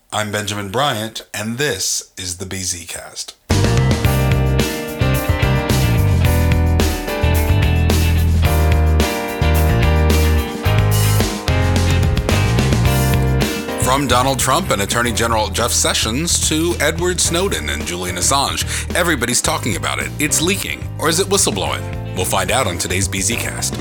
I'm Benjamin Bryant, and this is the BZcast. From Donald Trump and Attorney General Jeff Sessions to Edward Snowden and Julian Assange, everybody's talking about it. It's leaking, or is it whistleblowing? We'll find out on today's BZcast.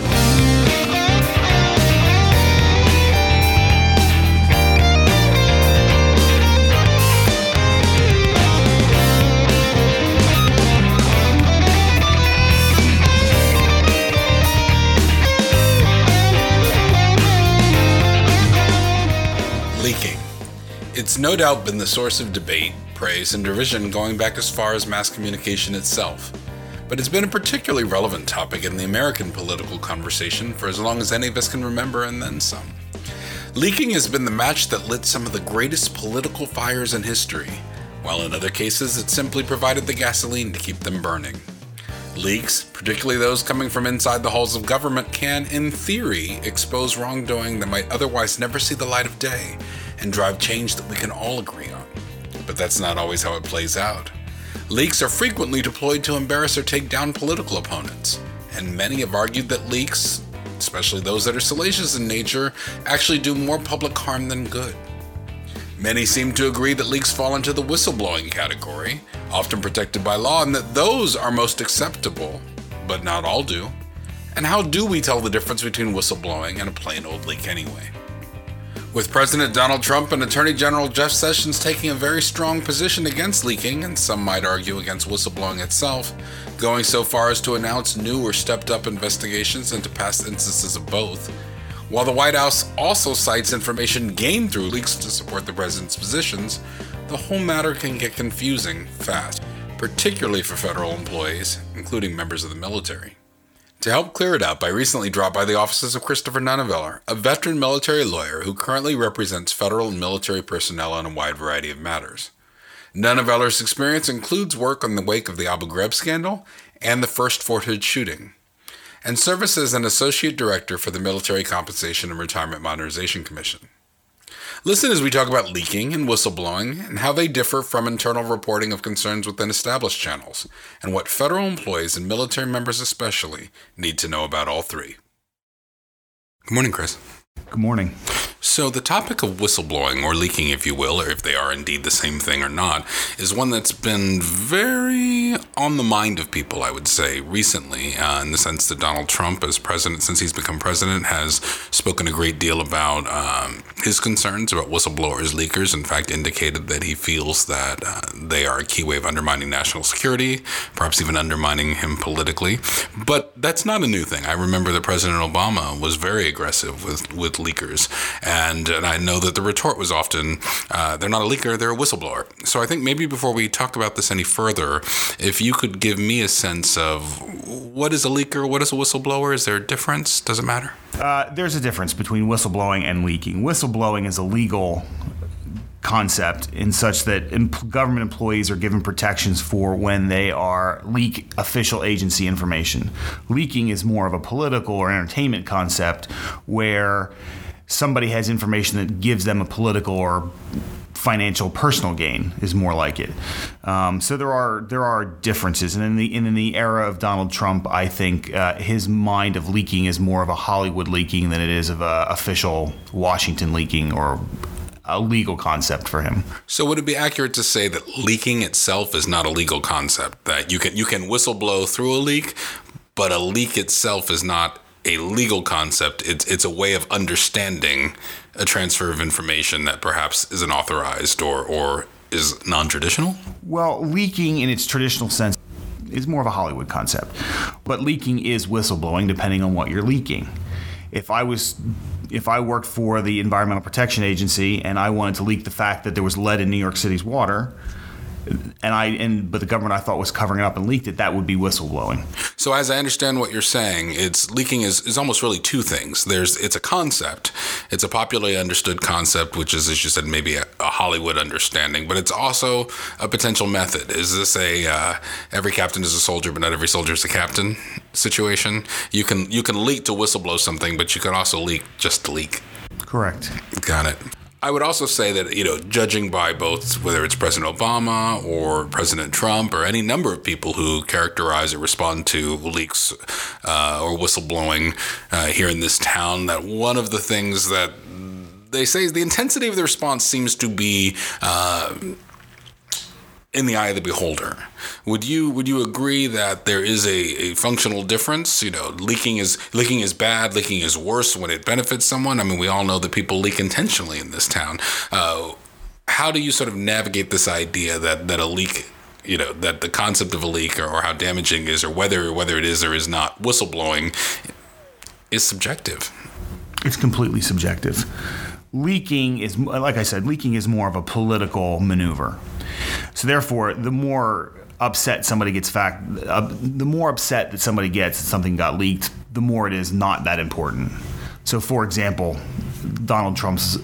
Leaking. It's no doubt been the source of debate, praise, and derision going back as far as mass communication itself. But it's been a particularly relevant topic in the American political conversation for as long as any of us can remember, and then some. Leaking has been the match that lit some of the greatest political fires in history, while in other cases it simply provided the gasoline to keep them burning. Leaks, particularly those coming from inside the halls of government, can, in theory, expose wrongdoing that might otherwise never see the light of day and drive change that we can all agree on. But that's not always how it plays out. Leaks are frequently deployed to embarrass or take down political opponents, and many have argued that leaks, especially those that are salacious in nature, actually do more public harm than good. Many seem to agree that leaks fall into the whistleblowing category, often protected by law, and that those are most acceptable, but not all do. And how do we tell the difference between whistleblowing and a plain old leak anyway? With President Donald Trump and Attorney General Jeff Sessions taking a very strong position against leaking, and some might argue against whistleblowing itself, going so far as to announce new or stepped up investigations into past instances of both, while the White House also cites information gained through leaks to support the president's positions, the whole matter can get confusing fast, particularly for federal employees, including members of the military. To help clear it up, I recently dropped by the offices of Christopher Nunneveller, a veteran military lawyer who currently represents federal and military personnel on a wide variety of matters. Nunneveller's experience includes work on the wake of the Abu Ghraib scandal and the first Fort Hood shooting, and service as an associate director for the Military Compensation and Retirement Modernization Commission. Listen as we talk about leaking and whistleblowing and how they differ from internal reporting of concerns within established channels, and what federal employees and military members especially need to know about all three. Good morning, Chris. Good morning. So the topic of whistleblowing, or leaking if you will, or if they are indeed the same thing or not, is one that's been very on the mind of people, I would say, recently, in the sense that Donald Trump, as president, since he's become president, has spoken a great deal about his concerns about whistleblowers, leakers, in fact indicated that he feels that they are a key way of undermining national security, perhaps even undermining him politically. But that's not a new thing. I remember that President Obama was very aggressive with leakers. And I know that the retort was often, they're not a leaker, they're a whistleblower. So I think maybe before we talk about this any further, if you could give me a sense of what is a leaker, what is a whistleblower? Is there a difference? Does it matter? There's a difference between whistleblowing and leaking. Whistleblowing is a legal concept in such that government employees are given protections for when they leak official agency information. Leaking is more of a political or entertainment concept where somebody has information that gives them a political or financial personal gain is more like it. So there are differences, and in the era of Donald Trump, I think his mind of leaking is more of a Hollywood leaking than it is of a official Washington leaking or a legal concept for him. So would it be accurate to say that leaking itself is not a legal concept, that you can whistleblow through a leak, but a leak itself is not a legal concept? It's a way of understanding a transfer of information that perhaps isn't authorized or is non-traditional? Well, leaking in its traditional sense is more of a Hollywood concept, but leaking is whistleblowing depending on what you're leaking. If I worked for the Environmental Protection Agency and I wanted to leak the fact that there was lead in New York City's water, but the government I thought was covering it up and leaked it, that would be whistleblowing. So as I understand what you're saying, leaking is almost really two things. It's a concept. It's a popularly understood concept, which is, as you said, maybe a Hollywood understanding, but it's also a potential method. Is this every captain is a soldier, but not every soldier is a captain situation? You can leak to whistleblow something, but you can also leak just to leak. Correct. Got it. I would also say that, judging by both whether it's President Obama or President Trump or any number of people who characterize or respond to leaks or whistleblowing here in this town, that one of the things that they say is the intensity of the response seems to be in the eye of the beholder. Would you agree that there is a functional difference? Leaking is bad. Leaking is worse when it benefits someone. I mean, we all know that people leak intentionally in this town. How do you sort of navigate this idea that a leak, that the concept of a leak or how damaging it is, or whether it is or is not whistleblowing, is subjective? It's completely subjective. Leaking is, like I said, more of a political maneuver. So therefore, the more upset somebody gets, the more upset that somebody gets that something got leaked, the more it is not that important. So, for example, Donald Trump's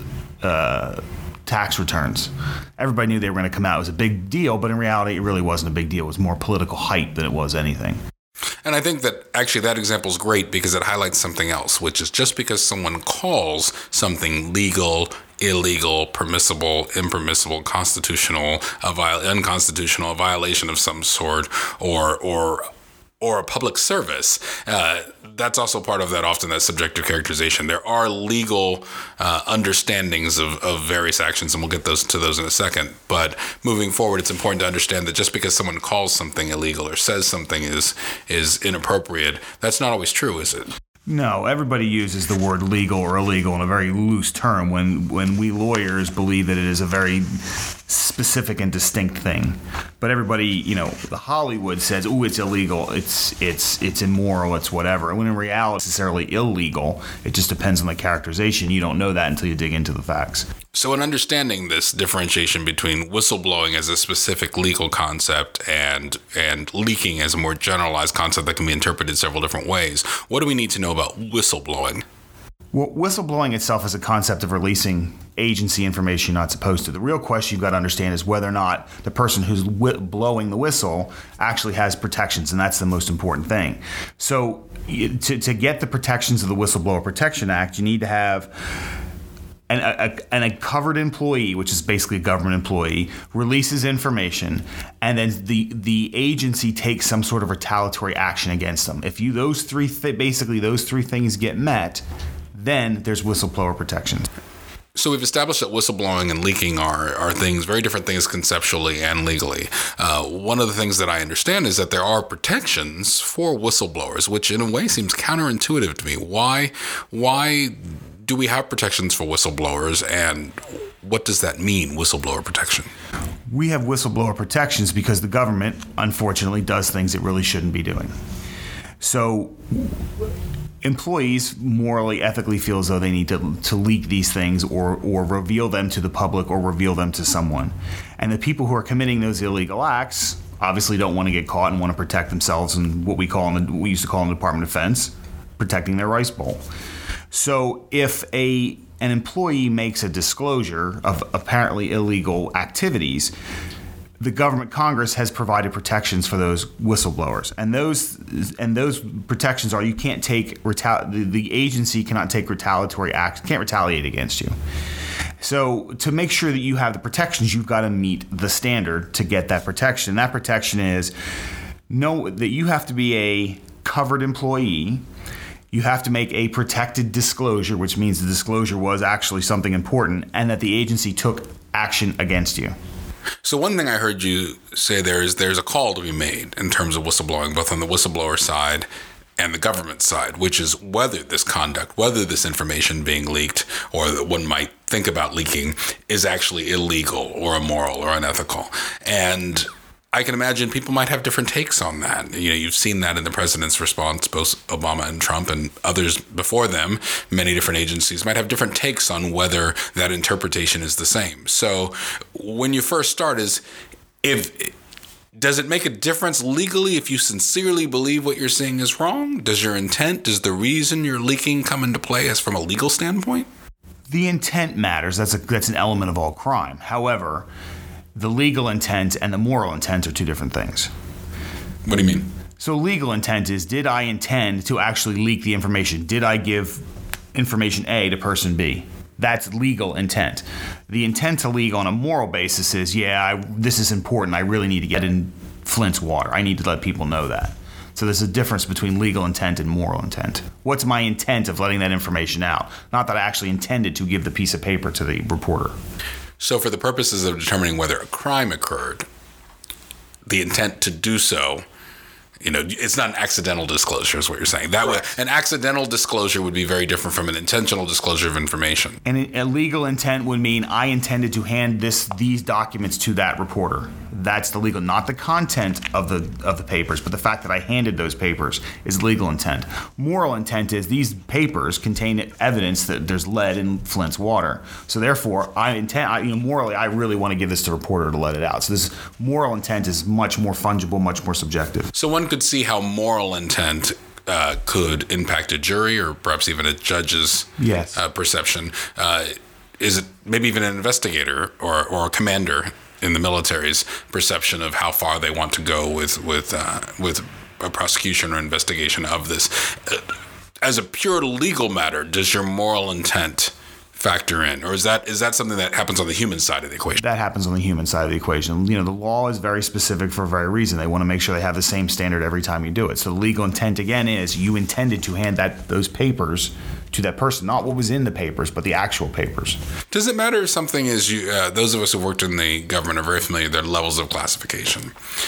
tax returns. Everybody knew they were going to come out. It was a big deal, but in reality, it really wasn't a big deal. It was more political hype than it was anything. And I think that actually that example is great because it highlights something else, which is just because someone calls something legal, illegal, permissible, impermissible, constitutional, unconstitutional, a violation of some sort, or a public service, that's also part of that, often that subjective characterization. There are legal understandings of various actions, and we'll get to those in a second. But moving forward, it's important to understand that just because someone calls something illegal or says something is inappropriate, that's not always true, is it? No, everybody uses the word legal or illegal in a very loose term when we lawyers believe that it is a very specific and distinct thing. But everybody, the Hollywood says, "Oh, it's illegal, it's immoral, it's whatever." And when in reality, it's necessarily illegal. It just depends on the characterization. You don't know that until you dig into the facts. So in understanding this differentiation between whistleblowing as a specific legal concept and leaking as a more generalized concept that can be interpreted several different ways, what do we need to know about whistleblowing? Well, whistleblowing itself is a concept of releasing agency information you're not supposed to. The real question you've got to understand is whether or not the person who's blowing the whistle actually has protections, and that's the most important thing. So to get the protections of the Whistleblower Protection Act, you need to have a covered employee, which is basically a government employee, releases information, and then the agency takes some sort of retaliatory action against them. If those three things get met, then there's whistleblower protection. So we've established that whistleblowing and leaking are things, very different things conceptually and legally. One of the things that I understand is that there are protections for whistleblowers, which in a way seems counterintuitive to me. Why do we have protections for whistleblowers, and what does that mean, whistleblower protection? We have whistleblower protections because the government, unfortunately, does things it really shouldn't be doing. So employees morally, ethically feel as though they need to leak these things or reveal them to the public or reveal them to someone. And the people who are committing those illegal acts obviously don't want to get caught and want to protect themselves in what we used to call in the Department of Defense, protecting their rice bowl. So if an employee makes a disclosure of apparently illegal activities, the government, Congress, has provided protections for those whistleblowers, and those protections are you can't take the agency cannot take retaliatory acts, can't retaliate against you. So to make sure that you have the protections, you've got to meet the standard to get that protection. That protection is that you have to be a covered employee. You have to make a protected disclosure, which means the disclosure was actually something important, and that the agency took action against you. So one thing I heard you say there's a call to be made in terms of whistleblowing, both on the whistleblower side and the government side, which is whether this conduct, whether this information being leaked or that one might think about leaking is actually illegal or immoral or unethical. And I can imagine people might have different takes on that. You've seen that in the president's response, both Obama and Trump and others before them. Many different agencies might have different takes on whether that interpretation is the same. So when you first start does it make a difference legally if you sincerely believe what you're saying is wrong? Does your intent, does the reason you're leaking come into play as from a legal standpoint? The intent matters. That's an element of all crime. However, the legal intent and the moral intent are two different things. What do you mean? So legal intent is, did I intend to actually leak the information? Did I give information A to person B? That's legal intent. The intent to leak on a moral basis is, this is important. I really need to get in Flint's water. I need to let people know that. So there's a difference between legal intent and moral intent. What's my intent of letting that information out? Not that I actually intended to give the piece of paper to the reporter. So for the purposes of determining whether a crime occurred, the intent to do so, it's not an accidental disclosure is what you're saying. That way, an accidental disclosure would be very different from an intentional disclosure of information. And a legal intent would mean I intended to hand these documents to that reporter. That's the legal, not the content of the papers, but the fact that I handed those papers is legal intent. Moral intent is these papers contain evidence that there's lead in Flint's water. So therefore, morally, I really want to give this to a reporter to let it out. So this moral intent is much more fungible, much more subjective. So one could see how moral intent could impact a jury or perhaps even a judge's perception. Is it maybe even an investigator or a commander in the military's perception of how far they want to go with a prosecution or investigation of this? As a pure legal matter, does your moral intent factor in, or is that something that happens on the human side of the equation? That happens on the human side of the equation. The law is very specific for a very reason. They want to make sure they have the same standard every time you do it. So the legal intent again is you intended to hand those papers to that person, not what was in the papers, but the actual papers. Does it matter if something is those of us who worked in the government are very familiar with their levels of classification?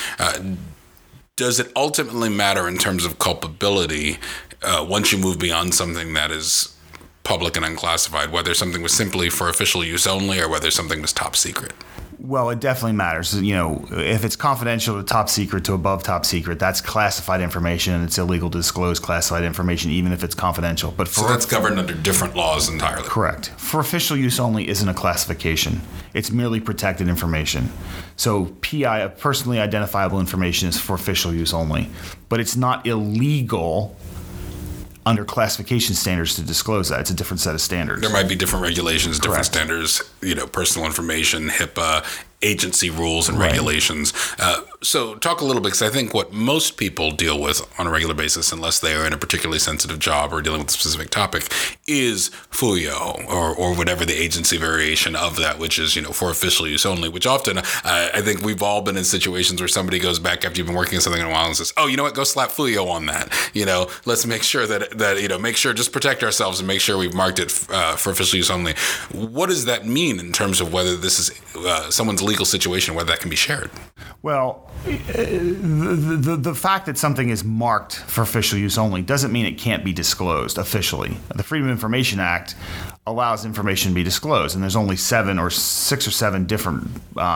Does it ultimately matter in terms of culpability once you move beyond something that is public and unclassified, whether something was simply for official use only or whether something was top secret? Well, it definitely matters. If it's confidential to top secret to above top secret, that's classified information, and it's illegal to disclose classified information even if it's confidential. But so that's governed under different laws entirely. Correct. For official use only isn't a classification. It's merely protected information. So PI, personally identifiable information, is for official use only. But it's not illegal under classification standards to disclose that. It's a different set of standards. There might be different regulations, different standards, personal information, HIPAA, agency rules and regulations. So talk a little bit, because I think what most people deal with on a regular basis, unless they are in a particularly sensitive job or dealing with a specific topic, is FOIA or whatever the agency variation of that, which is, for official use only, which often I think we've all been in situations where somebody goes back after you've been working on something in a while and says, oh, you know what, go slap FOIA on that. Let's make sure that just protect ourselves and make sure we've marked it for official use only. What does that mean in terms of whether this is someone's legal situation, whether that can be shared? Well, the fact that something is marked for official use only doesn't mean it can't be disclosed officially. The Freedom of Information Act allows information to be disclosed, and there's only 6 or 7 different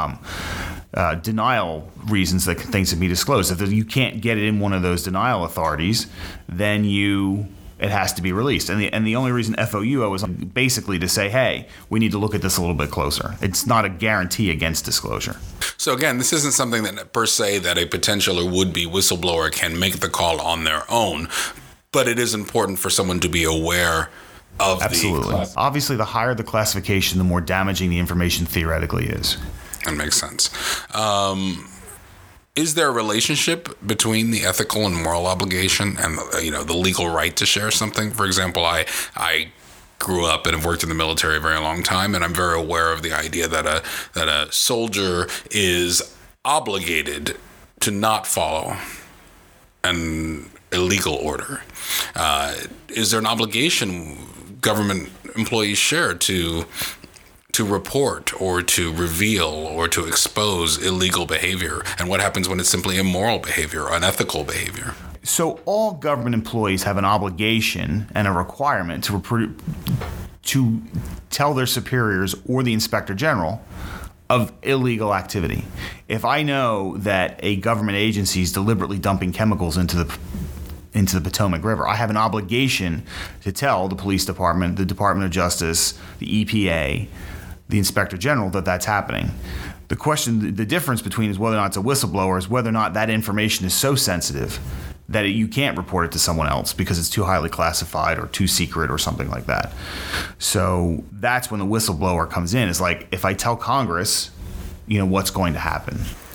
denial reasons that things can be disclosed. If you can't get it in one of those denial authorities, then it has to be released. And the only reason FOUO is basically to say, hey, we need to look at this a little bit closer. It's not a guarantee against disclosure. So again, this isn't something that per se that a potential or would-be whistleblower can make the call on their own, but it is important for someone to be aware of. Absolutely. Obviously, the higher the classification, the more damaging the information theoretically is. That makes sense. Is there a relationship between the ethical and moral obligation and the legal right to share something? For example, I grew up and have worked in the military a very long time, and I'm very aware of the idea that a soldier is obligated to not follow an illegal order. Is there an obligation government employees share to report or to reveal or to expose illegal behavior? And what happens when it's simply immoral behavior, unethical behavior? So all government employees have an obligation and a requirement to tell their superiors or the inspector general of illegal activity. If I know that a government agency is deliberately dumping chemicals into the Potomac River, I have an obligation to tell the police department, the Department of Justice, the EPA, the Inspector General that that's happening. The difference between is whether or not it's a whistleblower is whether or not that information is so sensitive that you can't report it to someone else because it's too highly classified or too secret or something like that. So that's when the whistleblower comes in. It's like, if I tell Congress, what's going to happen.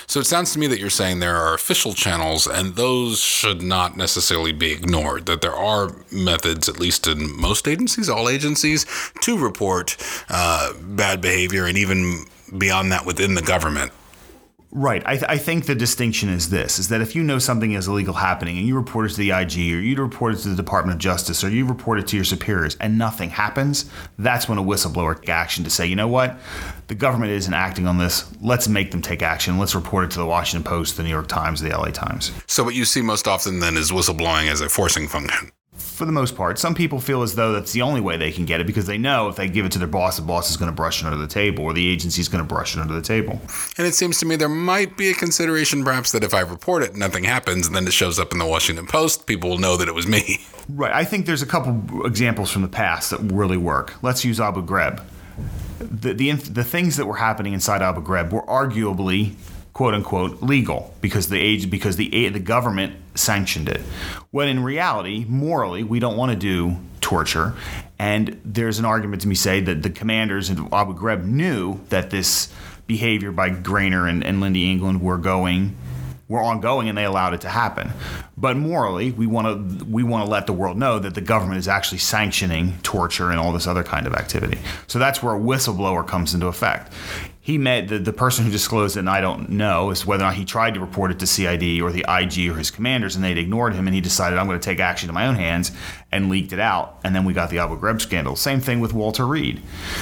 So it sounds to me that you're saying there are official channels, and those should not necessarily be ignored, that there are methods, at least in most agencies, all agencies, to report bad behavior, and even beyond that within the government. Right. I think the distinction is this, is that if you know something is illegal happening and you report it to the IG or you report it to the Department of Justice or you report it to your superiors and nothing happens, that's when a whistleblower takes action to say, you know what, the government isn't acting on this. Let's make them take action. Let's report it to the Washington Post, the New York Times, the LA Times. So what you see most often then is whistleblowing as a forcing function. For the most part. Some people feel as though that's the only way they can get it because they know if they give it to their boss, the boss is going to brush it under the table or the agency is going to brush it under the table. And it seems to me there might be a consideration perhaps that if I report it, nothing happens, and then it shows up in the Washington Post, people will know that it was me. Right. I think there's a couple examples from the past that really work. Let's use Abu Ghraib. The things that were happening inside Abu Ghraib were arguably, quote unquote, legal because the government sanctioned it. When in reality, morally, we don't want to do torture. And there's an argument to be said that the commanders of Abu Ghraib knew that this behavior by Grainer and Lindy England were ongoing, and they allowed it to happen. But morally, we want to let the world know that the government is actually sanctioning torture and all this other kind of activity. So that's where a whistleblower comes into effect. He met the person who disclosed it, and I don't know, is whether or not he tried to report it to CID or the IG or his commanders, and they'd ignored him, and he decided, I'm going to take action in my own hands, and leaked it out. And then we got the Abu Ghraib scandal. Same thing with Walter Reed.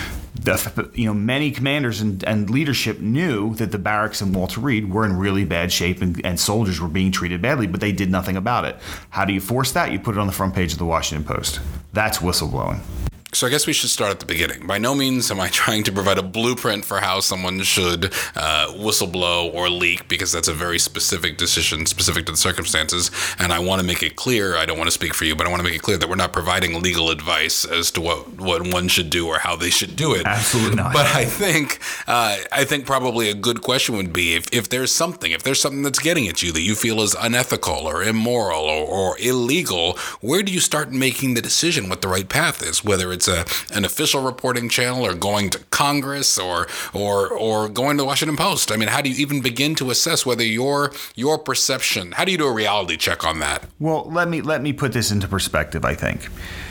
Many commanders and leadership knew that the barracks in Walter Reed were in really bad shape and soldiers were being treated badly, but they did nothing about it. How do you force that? You put it on the front page of the Washington Post. That's whistleblowing. So I guess we should start at the beginning. By no means am I trying to provide a blueprint for how someone should whistleblow or leak, because that's a very specific decision, specific to the circumstances. And I want to make it clear, I don't want to speak for you, but I want to make it clear that we're not providing legal advice as to what one should do or how they should do it. Absolutely not. But I think probably a good question would be if there's something that's getting at you that you feel is unethical or immoral or illegal, where do you start making the decision what the right path is, whether it's an official reporting channel or going to Congress or going to the Washington Post? I mean, how do you even begin to assess whether your perception, how do you do a reality check on that? Well, let me put this into perspective, I think.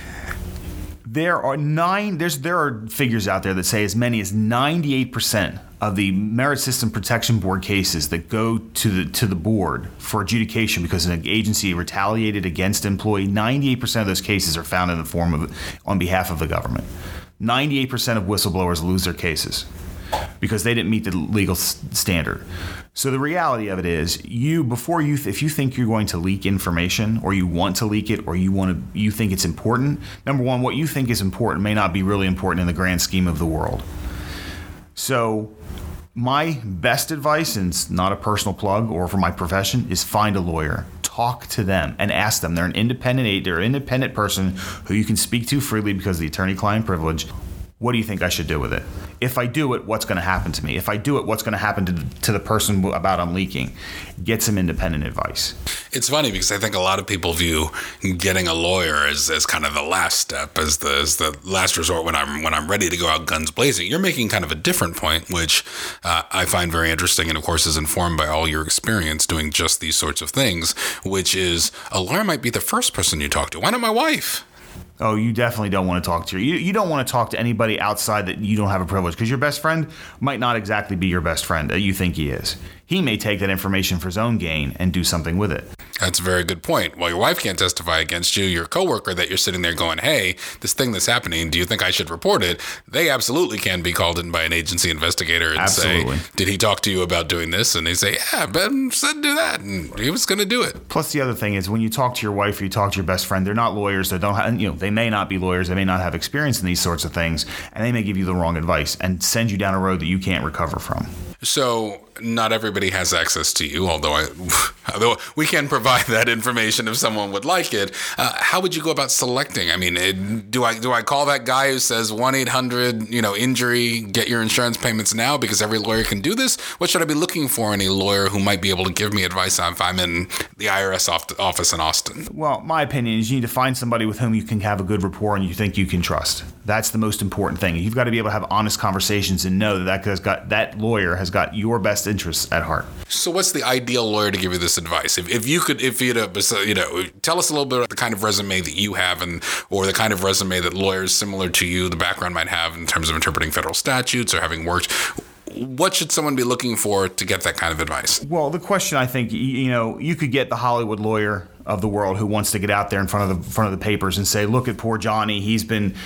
There are figures out there that say as many as 98% of the Merit System Protection Board cases that go to the board for adjudication because an agency retaliated against an employee, 98% of those cases are found in the form of on behalf of the government. 98% of whistleblowers lose their cases because they didn't meet the legal standard. So the reality of it is, if you think you're going to leak information, or you want to leak it, or you think it's important, number one, what you think is important may not be really important in the grand scheme of the world. So my best advice, and it's not a personal plug or for my profession, is find a lawyer. Talk to them and ask them. They're an independent person who you can speak to freely because of the attorney-client privilege. What do you think I should do with it? If I do it, what's going to happen to me? If I do it, what's going to happen to the person about I'm leaking? Get some independent advice. It's funny because I think a lot of people view getting a lawyer as kind of the last step, as the last resort when I'm ready to go out guns blazing. You're making kind of a different point, which I find very interesting, and of course is informed by all your experience doing just these sorts of things, which is a lawyer might be the first person you talk to. Why not my wife? Oh, you definitely don't want to talk to you don't want to talk to anybody outside that you don't have a privilege, because your best friend might not exactly be your best friend that you think he is. He may take that information for his own gain and do something with it. That's a very good point. Well, your wife can't testify against you. Your coworker that you're sitting there going, hey, this thing that's happening, do you think I should report it? They absolutely can be called in by an agency investigator and say, did he talk to you about doing this? And they say, yeah, Ben said do that, and he was going to do it. Plus, the other thing is when you talk to your wife or you talk to your best friend, they're not lawyers. They don't have, they may not be lawyers. They may not have experience in these sorts of things, and they may give you the wrong advice and send you down a road that you can't recover from. So not everybody has access to you, although we can provide that information if someone would like it. How would you go about selecting? I mean, do I call that guy who says 1-800 injury, get your insurance payments now, because every lawyer can do this? What should I be looking for in a lawyer who might be able to give me advice on if I'm in the IRS office in Austin? Well, my opinion is you need to find somebody with whom you can have a good rapport and you think you can trust. That's the most important thing. You've got to be able to have honest conversations and know that lawyer has got your best interests at heart. So what's the ideal lawyer to give you this advice? If you tell us a little bit about the kind of resume that you have or the kind of resume that lawyers similar to you, the background might have in terms of interpreting federal statutes or having worked. What should someone be looking for to get that kind of advice? Well, the question, I think, you could get the Hollywood lawyer of the world who wants to get out there in front of the papers and say, look at poor Johnny. He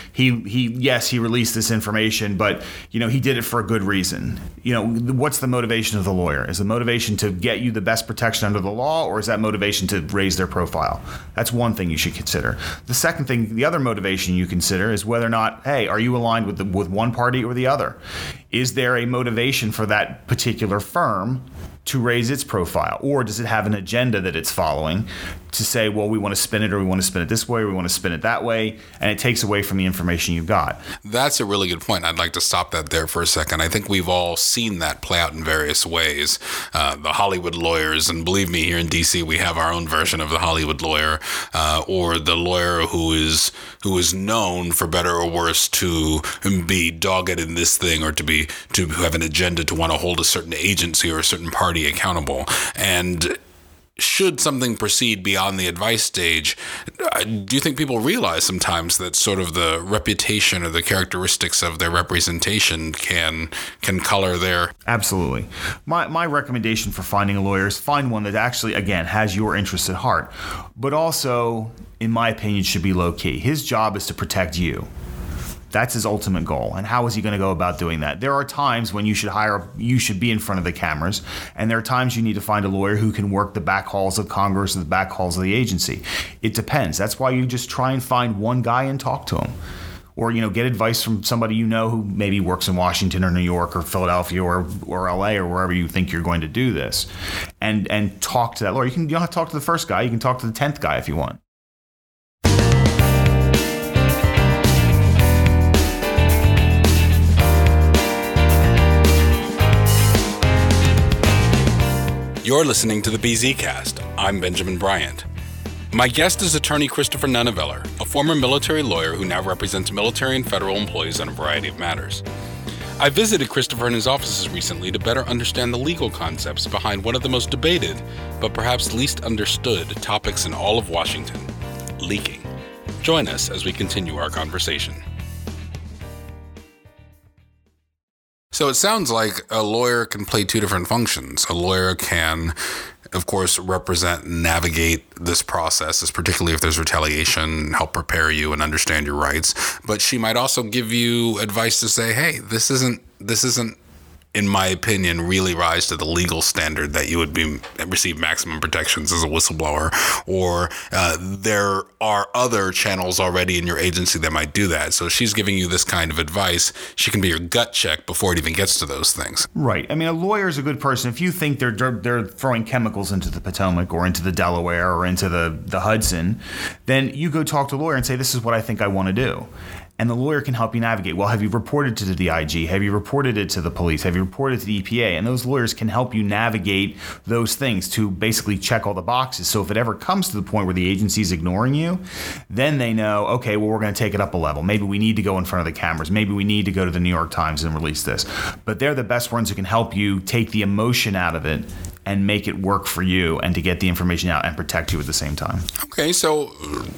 released this information, but he did it for a good reason. What's the motivation of the lawyer? Is the motivation to get you the best protection under the law, or is that motivation to raise their profile? That's one thing you should consider. The second thing, the other motivation you consider is whether or not, hey, are you aligned with one party or the other? Is there a motivation for that particular firm to raise its profile, or does it have an agenda that it's following to say, well, we want to spin it, or we want to spin it this way, or we want to spin it that way, and it takes away from the information you've got? That's a really good point. I'd like to stop that there for a second. I think we've all seen that play out in various ways. The Hollywood lawyers, and believe me, here in DC, we have our own version of the Hollywood lawyer, or the lawyer who is known, for better or worse, to be dogged in this thing, or to have an agenda to want to hold a certain agency or a certain party accountable. And should something proceed beyond the advice stage, do you think people realize sometimes that sort of the reputation or the characteristics of their representation can color their... Absolutely. My recommendation for finding a lawyer is find one that actually, again, has your interests at heart, but also, in my opinion, should be low-key. His job is to protect you. That's his ultimate goal. And how is he going to go about doing that? There are times when you should be in front of the cameras, and there are times you need to find a lawyer who can work the back halls of Congress or the back halls of the agency. It depends. That's why you just try and find one guy and talk to him. Or, get advice from somebody who maybe works in Washington or New York or Philadelphia or LA or wherever you think you're going to do this. And talk to that lawyer. You don't have to talk to the first guy. You can talk to the 10th guy if you want. You're listening to the BZcast. I'm Benjamin Bryant. My guest is attorney Christopher Nunneveller, a former military lawyer who now represents military and federal employees on a variety of matters. I visited Christopher in his offices recently to better understand the legal concepts behind one of the most debated, but perhaps least understood, topics in all of Washington: leaking. Join us as we continue our conversation. So it sounds like a lawyer can play two different functions. A lawyer can, of course, represent and navigate this process, particularly if there's retaliation, help prepare you and understand your rights. But she might also give you advice to say, hey, this isn't, in my opinion, really rise to the legal standard that you would receive maximum protections as a whistleblower, or there are other channels already in your agency that might do that. So she's giving you this kind of advice. She can be your gut check before it even gets to those things. Right. I mean, a lawyer is a good person. If you think they're throwing chemicals into the Potomac or into the Delaware or into the Hudson, then you go talk to a lawyer and say, this is what I think I want to do. And the lawyer can help you navigate. Well, have you reported to the IG? Have you reported it to the police? Have you reported to the EPA? And those lawyers can help you navigate those things to basically check all the boxes. So if it ever comes to the point where the agency's ignoring you, then they know, okay, well, we're going to take it up a level. Maybe we need to go in front of the cameras. Maybe we need to go to the New York Times and release this. But they're the best ones who can help you take the emotion out of it and make it work for you, and to get the information out and protect you at the same time. Okay, so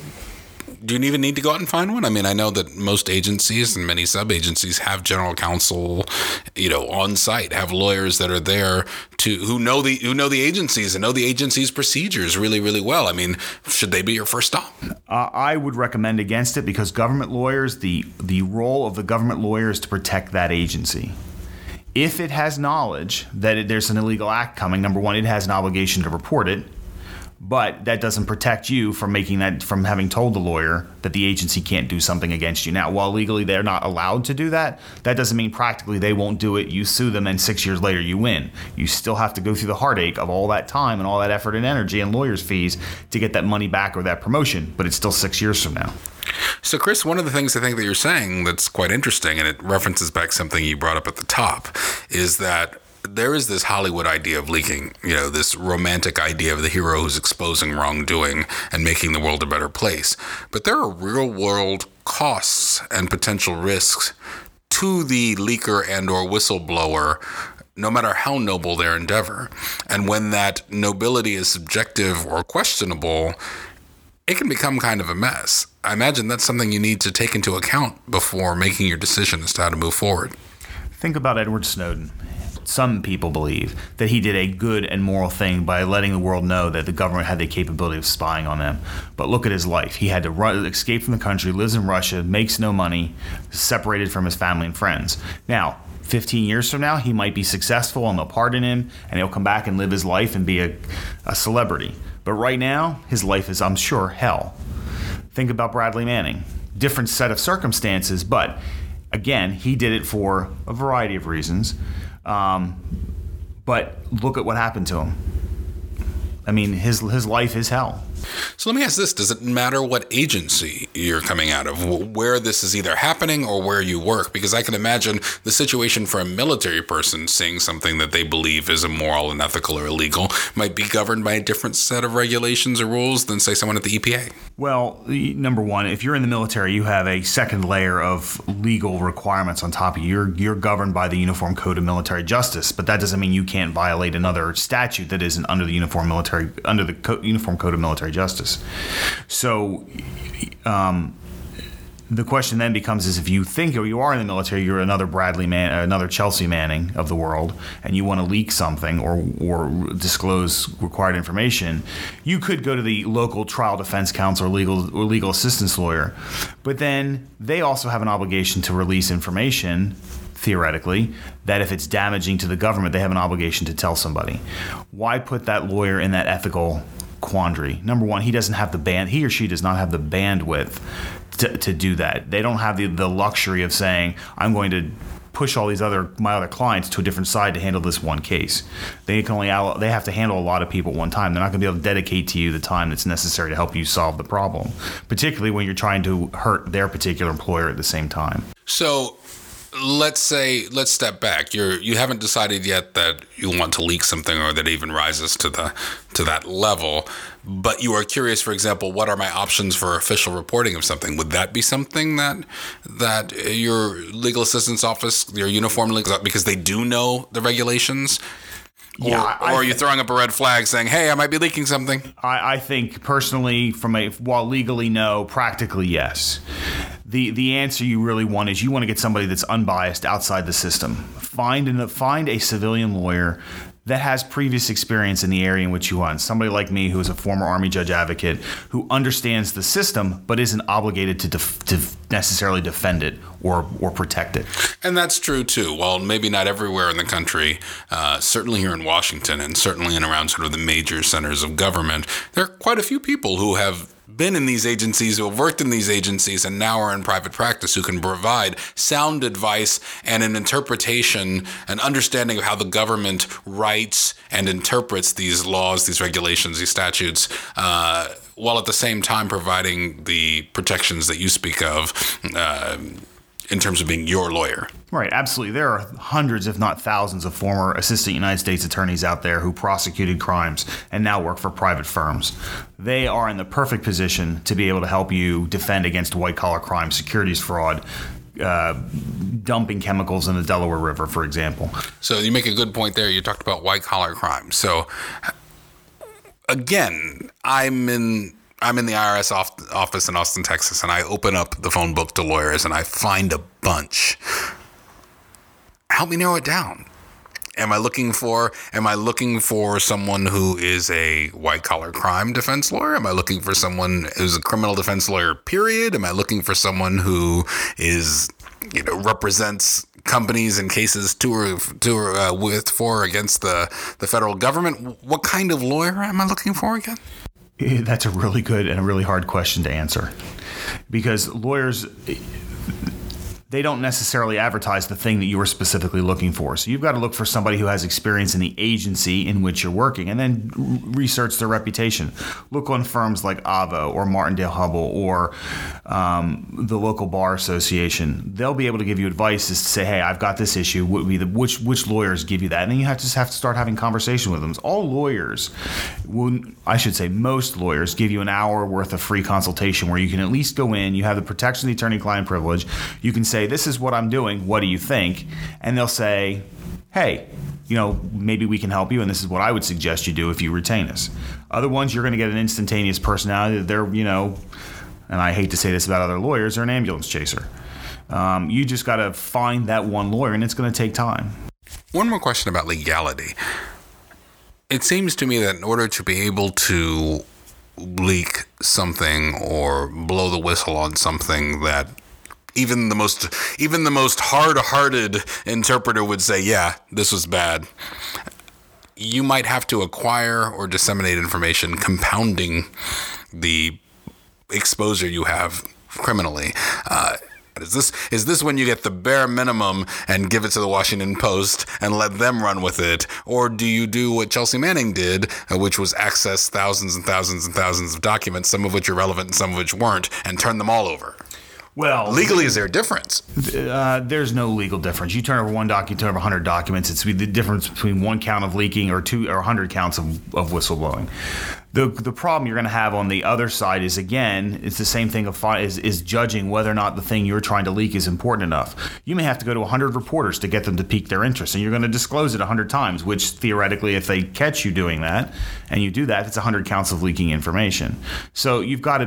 do you even need to go out and find one? I mean, I know that most agencies and many sub-agencies have general counsel, on site, have lawyers that are there who know the agencies and know the agency's procedures really, really well. I mean, should they be your first stop? I would recommend against it, because government lawyers, the role of the government lawyer is to protect that agency. If it has knowledge that there's an illegal act coming, number one, it has an obligation to report it. But that doesn't protect you from having told the lawyer that the agency can't do something against you. Now, while legally they're not allowed to do that, that doesn't mean practically they won't do it. You sue them, and 6 years later you win. You still have to go through the heartache of all that time and all that effort and energy and lawyers' fees to get that money back or that promotion. But it's still 6 years from now. So, Chris, one of the things I think that you're saying that's quite interesting, and it references back something you brought up at the top, is that there is this Hollywood idea of leaking, this romantic idea of the hero who's exposing wrongdoing and making the world a better place. But there are real world costs and potential risks to the leaker and or whistleblower no matter how noble their endeavor. And when that nobility is subjective or questionable, it can become kind of a mess. I imagine that's something you need to take into account before making your decision as to how to move forward. Think about Edward Snowden. Some people believe that he did a good and moral thing by letting the world know that the government had the capability of spying on them. But look at his life. He had to escape from the country, lives in Russia, makes no money, separated from his family and friends. Now, 15 years from now, he might be successful and they'll pardon him and he'll come back and live his life and be a celebrity. But right now, his life is, I'm sure, hell. Think about Bradley Manning. Different set of circumstances, but again, he did it for a variety of reasons. But look at what happened to him. I mean, his life is hell. So let me ask this. Does it matter what agency you're coming out of, where this is either happening or where you work? Because I can imagine the situation for a military person seeing something that they believe is immoral, unethical, or illegal might be governed by a different set of regulations or rules than, say, someone at the EPA. Well, number one, if you're in the military, you have a second layer of legal requirements on top of you. You're governed by the Uniform Code of Military Justice, but that doesn't mean you can't violate another statute that isn't under the Uniform Code of Military Justice. So the question then becomes is if you think or you are in the military, you're another another Chelsea Manning of the world, and you want to leak something or disclose required information, you could go to the local trial defense counsel or legal assistance lawyer. But then they also have an obligation to release information, theoretically, that if it's damaging to the government, they have an obligation to tell somebody. Why put that lawyer in that ethical quandary? Number one, he or she does not have the bandwidth to do that. They don't have the luxury of saying, I'm going to push all my other clients to a different side to handle this one case. They have to handle a lot of people at one time. They're not going to be able to dedicate to you the time that's necessary to help you solve the problem, particularly when you're trying to hurt their particular employer at the same time. So let's step back. You haven't decided yet that you want to leak something or that it even rises to that level, but you are curious, for example, what are my options for official reporting of something? Would that be something that your legal assistance office, your uniform legal, because they do know the regulations? Or are you throwing up a red flag saying, hey, I might be leaking something? I think personally, while legally no, practically yes. The answer you really want is you want to get somebody that's unbiased outside the system. Find a civilian lawyer that has previous experience in the area in which you want. Somebody like me who is a former Army judge advocate who understands the system but isn't obligated to necessarily defend it or protect it. And that's true too. Well, maybe not everywhere in the country, certainly here in Washington and certainly in around sort of the major centers of government, there are quite a few people who have been in these agencies, who have worked in these agencies, and now are in private practice, who can provide sound advice and an interpretation, an understanding of how the government writes and interprets these laws, these regulations, these statutes, while at the same time providing the protections that you speak of in terms of being your lawyer. Right, absolutely. There are hundreds, if not thousands, of former assistant United States attorneys out there who prosecuted crimes and now work for private firms. They are in the perfect position to be able to help you defend against white-collar crime, securities fraud, dumping chemicals in the Delaware River, for example. So you make a good point there. You talked about white-collar crime. So, again, I'm in the IRS office in Austin, Texas, and I open up the phone book to lawyers and I find a bunch. Help me narrow it down. Am I looking for someone who is a white-collar crime defense lawyer? Am I looking for someone who's a criminal defense lawyer, period? Am I looking for someone who is, represents companies in cases for or against the federal government? What kind of lawyer am I looking for again? That's a really good and a really hard question to answer, because lawyers, they don't necessarily advertise the thing that you are specifically looking for. So you've got to look for somebody who has experience in the agency in which you're working and then research their reputation. Look on firms like Avvo or Martindale-Hubbell or the local bar association. They'll be able to give you advice as to say, hey, I've got this issue. Which lawyers give you that? And then you have to start having conversation with them. All lawyers, most lawyers give you an hour worth of free consultation where you can at least go in. You have the protection of the attorney-client privilege. You can say, say, this is what I'm doing. What do you think? And they'll say, hey, maybe we can help you, and this is what I would suggest you do if you retain us. Other ones, you're going to get an instantaneous personality. They're, and I hate to say this about other lawyers, they're an ambulance chaser. You just got to find that one lawyer, and it's going to take time. One more question about legality. It seems to me that in order to be able to leak something or blow the whistle on something that even the most hard-hearted interpreter would say, yeah, this was bad, you might have to acquire or disseminate information compounding the exposure you have criminally. Is this when you get the bare minimum and give it to the Washington Post and let them run with it? Or do you do what Chelsea Manning did, which was access thousands and thousands and thousands of documents, some of which are relevant and some of which weren't, and turn them all over? Well, legally, is there a difference? There's no legal difference. You turn over one document, you turn over 100 documents. It's the difference between one count of leaking or 100 counts of whistleblowing. The problem you're going to have on the other side is, again, it's the same thing is judging whether or not the thing you're trying to leak is important enough. You may have to go to 100 reporters to get them to pique their interest, and you're going to disclose it 100 times, which theoretically, if they catch you doing that, and you do that, it's 100 counts of leaking information. So you've got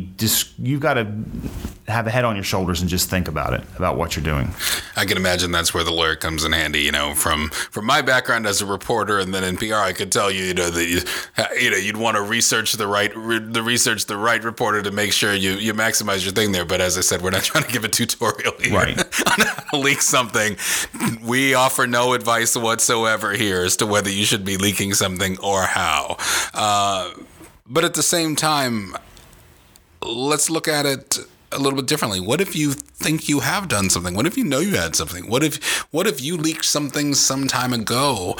to have a head on your shoulders and just think about it, about what you're doing. I can imagine that's where the lawyer comes in handy. From my background as a reporter and then in PR, I could tell you, that you'd want to research the right reporter to make sure you maximize your thing there. But as I said, we're not trying to give a tutorial here on how to leak something. We offer no advice whatsoever here as to whether you should be leaking something or how. But at the same time, let's look at it a little bit differently. What if you think you have done something? What if you know you had something? What if you leaked something some time ago,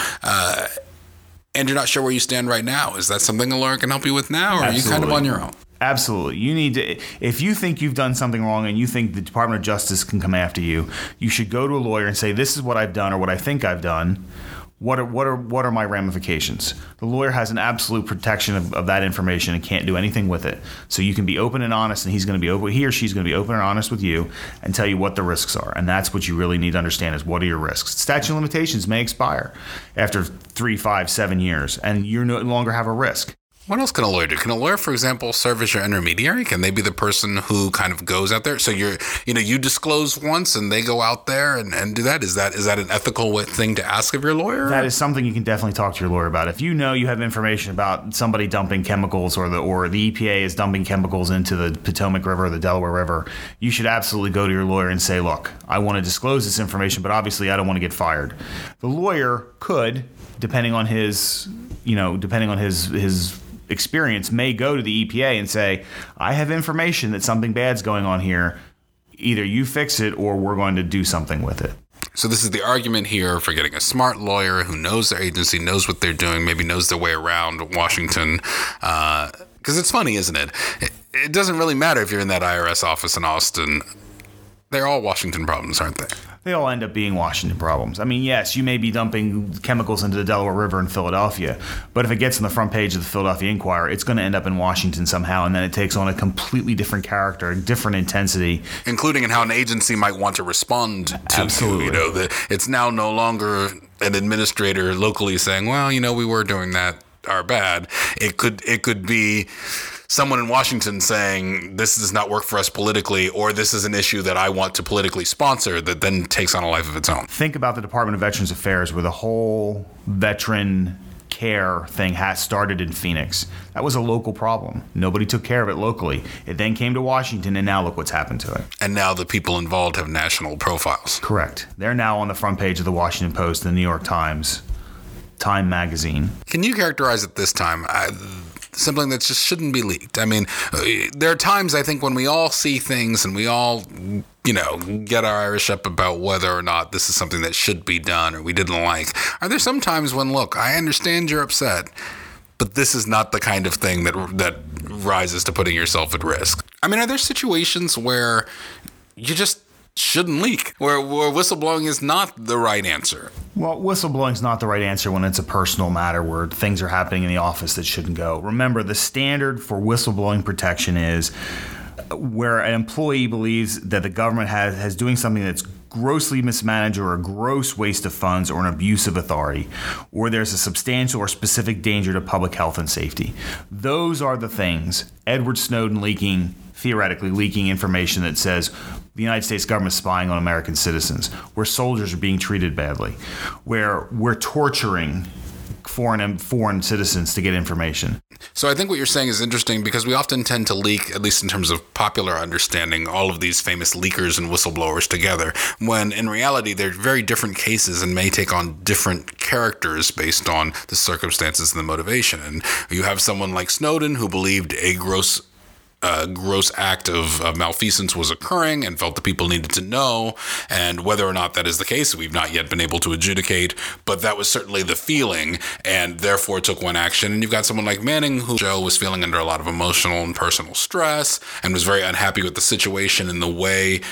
and you're not sure where you stand right now? Is that something a lawyer can help you with now, or Absolutely. Are you kind of on your own? Absolutely. You need to, if you think you've done something wrong and you think the Department of Justice can come after you, you should go to a lawyer and say, this is what I've done or what I think I've done. What are my ramifications? The lawyer has an absolute protection of that information and can't do anything with it. So you can be open and honest, and he or she's going to be open and honest with you and tell you what the risks are. And that's what you really need to understand is, what are your risks? Statute of limitations may expire after 3, 5, 7 years, and you no longer have a risk. What else can a lawyer do? Can a lawyer, for example, serve as your intermediary? Can they be the person who kind of goes out there? So you disclose once and they go out there and do that? Is that an ethical thing to ask of your lawyer? That is something you can definitely talk to your lawyer about. If you know you have information about somebody dumping chemicals or the EPA is dumping chemicals into the Potomac River or the Delaware River, you should absolutely go to your lawyer and say, look, I want to disclose this information, but obviously I don't want to get fired. The lawyer could, depending on his experience, may go to the EPA and say, I have information that something bad's going on here. Either you fix it or we're going to do something with it. So this is the argument here for getting a smart lawyer who knows their agency, knows what they're doing, maybe knows their way around Washington. Because it's funny, isn't it? It doesn't really matter if you're in that IRS office in Austin. They're all Washington problems, aren't they? They all end up being Washington problems. I mean, yes, you may be dumping chemicals into the Delaware River in Philadelphia, but if it gets on the front page of the Philadelphia Inquirer, it's going to end up in Washington somehow, and then it takes on a completely different character, a different intensity. Including in how an agency might want to respond to Absolutely. you. It's now no longer an administrator locally saying, well, we were doing that, our bad. It could be someone in Washington saying, this does not work for us politically, or this is an issue that I want to politically sponsor, that then takes on a life of its own. Think about the Department of Veterans Affairs, where the whole veteran care thing started in Phoenix. That was a local problem. Nobody took care of it locally. It then came to Washington, and now look what's happened to it. And now the people involved have national profiles. Correct. They're now on the front page of the Washington Post, the New York Times, Time Magazine. Can you characterize it this time? Something that just shouldn't be leaked. I mean, there are times, I think, when we all see things and we all, get our Irish up about whether or not this is something that should be done or we didn't like. Are there some times when, look, I understand you're upset, but this is not the kind of thing that rises to putting yourself at risk? I mean, are there situations where you just shouldn't leak, where whistleblowing is not the right answer? Well, whistleblowing is not the right answer when it's a personal matter where things are happening in the office that shouldn't go. Remember, the standard for whistleblowing protection is where an employee believes that the government has doing something that's grossly mismanaged or a gross waste of funds or an abuse of authority, or there's a substantial or specific danger to public health and safety. Those are the things. Edward Snowden theoretically leaking information that says the United States government is spying on American citizens, where soldiers are being treated badly, where we're torturing foreign citizens to get information. So I think what you're saying is interesting because we often tend to leak, at least in terms of popular understanding, all of these famous leakers and whistleblowers together, when in reality they're very different cases and may take on different characters based on the circumstances and the motivation. And you have someone like Snowden who believed a gross act of malfeasance was occurring and felt the people needed to know, and whether or not that is the case, we've not yet been able to adjudicate, but that was certainly the feeling, and therefore took one action. And you've got someone like Manning, who Joe was feeling under a lot of emotional and personal stress, and was very unhappy with the situation and the way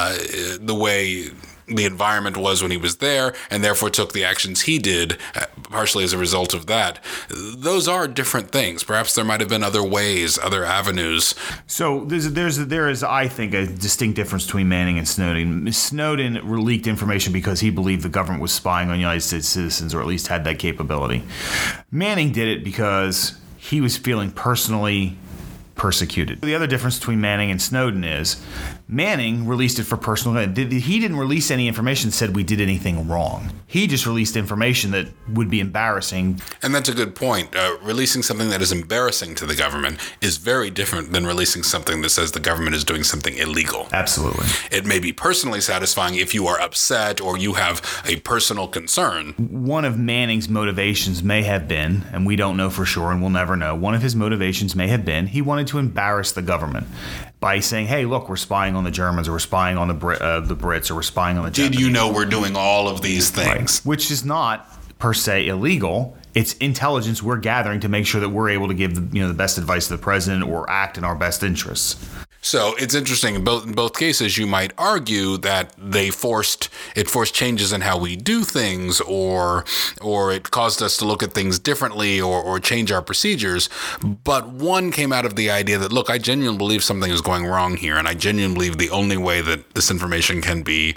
the environment was when he was there, and therefore took the actions he did, partially as a result of that. Those are different things. Perhaps there might have been other ways, other avenues. So there is, I think, a distinct difference between Manning and Snowden. Snowden leaked information because he believed the government was spying on United States citizens, or at least had that capability. Manning did it because he was feeling personally persecuted. The other difference between Manning and Snowden is Manning released it for personal gain. He didn't release any information that said we did anything wrong. He just released information that would be embarrassing. And that's a good point. Releasing something that is embarrassing to the government is very different than releasing something that says the government is doing something illegal. Absolutely. It may be personally satisfying if you are upset or you have a personal concern. One of Manning's motivations may have been, and we don't know for sure and we'll never know, one of his motivations may have been he wanted to embarrass the government by saying, hey, look, we're spying on the Germans, or we're spying on the Brits, or we're spying on the Japanese. Did you know we're doing all of these things? Right. Which is not per se illegal. It's intelligence we're gathering to make sure that we're able to give the best advice to the president or act in our best interests. So it's interesting. In both cases, you might argue that it forced changes in how we do things, or it caused us to look at things differently, or change our procedures. But one came out of the idea that, look, I genuinely believe something is going wrong here, and I genuinely believe the only way that this information can be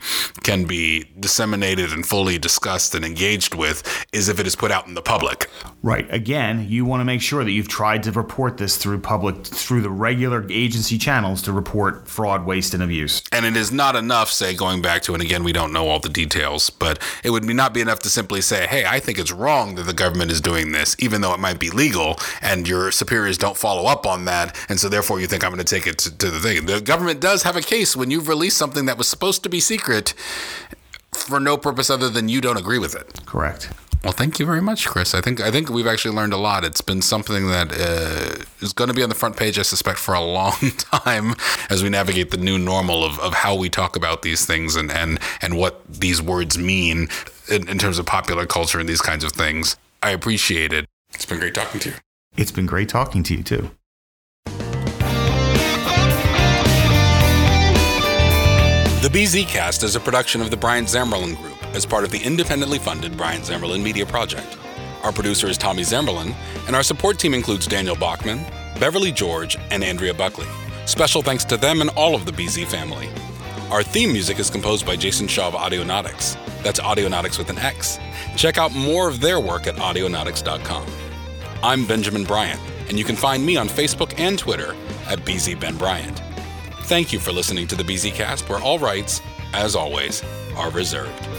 disseminated and fully discussed and engaged with is if it is put out in the public. Right. Again, you want to make sure that you've tried to report this through the regular agency channels to report fraud, waste, and abuse. And it is not enough, say, going back to, and again, we don't know all the details, but it would not be enough to simply say, hey, I think it's wrong that the government is doing this, even though it might be legal, and your superiors don't follow up on that, and so therefore you think I'm going to take it to the thing. The government does have a case when you've released something that was supposed to be secret for no purpose other than you don't agree with it. Correct. Well, thank you very much, Chris. I think we've actually learned a lot. It's been something that is going to be on the front page, I suspect, for a long time as we navigate the new normal of how we talk about these things and what these words mean in terms of popular culture and these kinds of things. I appreciate it. It's been great talking to you. It's been great talking to you, too. The BZcast is a production of the Brian Zamberlin Group as part of the independently funded Brian Zamberlin Media Project. Our producer is Tommy Zamberlin, and our support team includes Daniel Bachman, Beverly George, and Andrea Buckley. Special thanks to them and all of the BZ family. Our theme music is composed by Jason Shaw of Audionautics. That's Audionautics with an X. Check out more of their work at audionautics.com. I'm Benjamin Bryant, and you can find me on Facebook and Twitter at BZBenBryant. Thank you for listening to the BZcast, where all rights, as always, are reserved.